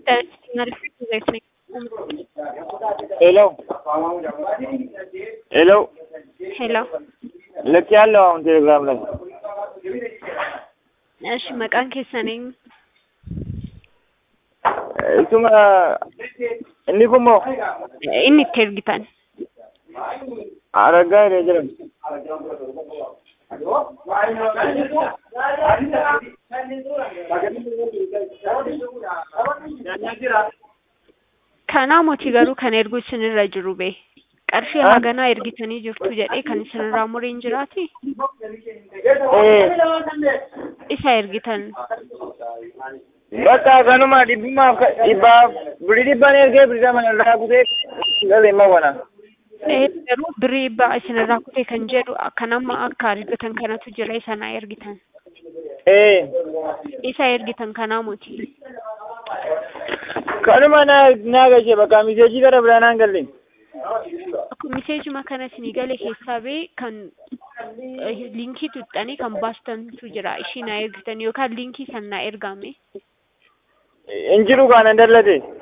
Hello. Hello. Hello. Laki ያለው አሁን ቴሌግራም ላይ እሺ መቃን ከሰነኝ እሱማ እንዲኩሞ ኢኒ ተርጊታን አረጋ ረጀም kana mooti garuu kan ergu isinirra jiru be qarshii hagana ergitanii jirtu jedhee kan isinirraa mureen jiraati isa ergitan bakka kanuma dhibbaaf birii dhibbaan ergee birii manarraa kutee galema wana garuu birii dhibbaa isinirraa kutee kan jedhu kan amma akka argatan kanatu jira isa na ergitan isa ergitan kana mooti kanuma na gaje bakka miseejii gara biraan galle miseejii makana isinii gale keessaa bee kan linkii tuxxanii kan baastantu jira ishii na ergitan yookaan linkii san na ergame injiru kana dallate